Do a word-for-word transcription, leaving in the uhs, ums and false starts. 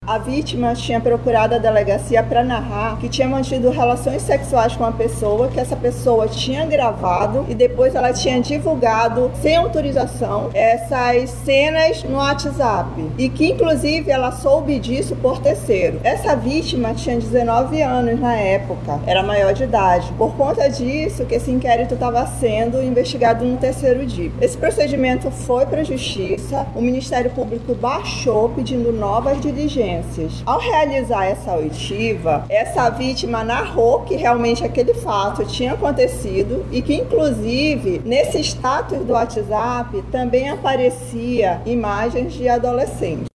A vítima tinha procurado a delegacia para narrar que tinha mantido relações sexuais com a pessoa, que essa pessoa tinha gravado e depois ela tinha divulgado sem autorização essas cenas no WhatsApp e que inclusive ela soube disso por terceiro. Essa vítima tinha dezenove anos na época, era maior de idade. Por conta disso que esse inquérito estava sendo investigado no terceiro dia. Esse procedimento foi para a justiça, o Ministério Público baixou pedindo novas diligências. Ao realizar essa oitiva, essa vítima narrou que realmente aquele fato tinha acontecido e que, inclusive, nesse status do WhatsApp também aparecia imagens de adolescentes.